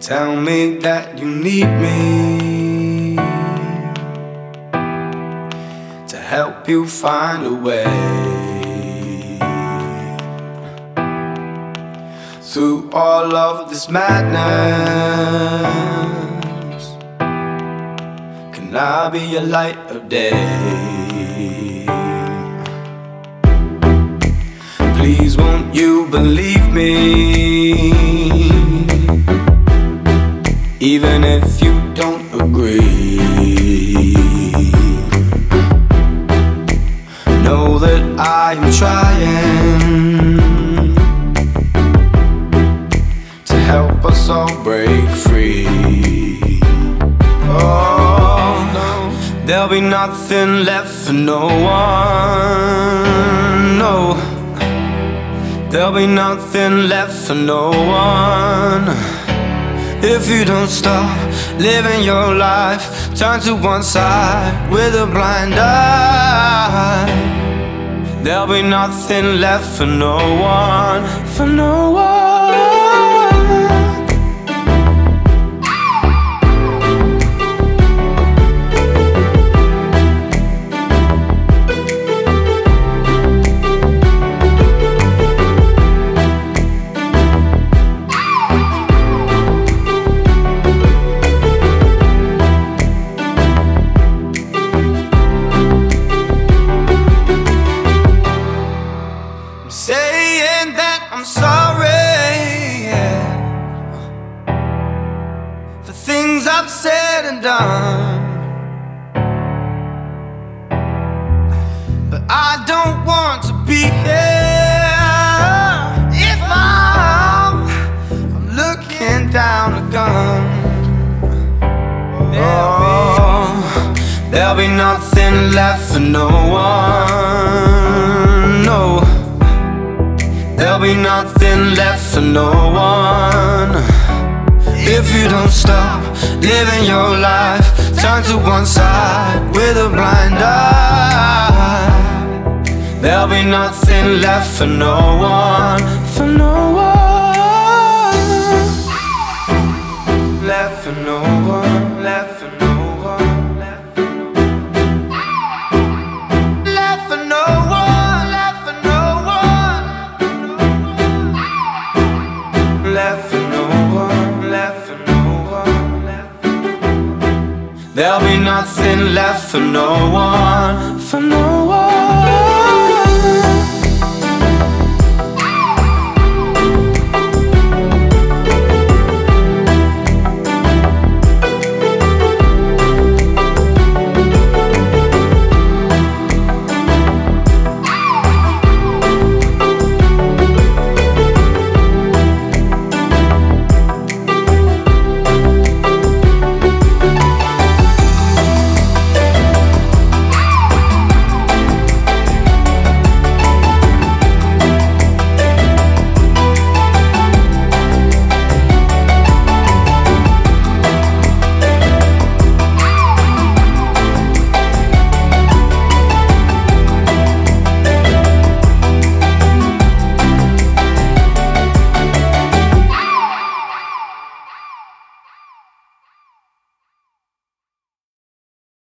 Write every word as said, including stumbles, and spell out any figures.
Tell me that you need me to help you find a way through all of this madness. Can I be a light of day? Please won't you believe me, even if you don't agree? Know that I am trying to help us all break free. Oh no, there'll be nothing left for no one. No, there'll be nothing left for no one if you don't stop living your life. Turn to one side with a blind eye. There'll be nothing left for no one, for no one. Saying that I'm sorry, yeah, for things I've said and done, but I don't want to be here if I'm, I'm looking down a gun. Oh, there'll be nothing left for no one. No, there'll be nothing left for no one if you don't stop living your life. Turn to one side with a blind eye. There'll be nothing left for no one, for no one. Left for no one, left for no one. Left for no one, left for no one, left for no one. There'll be nothing left for no one, for no one.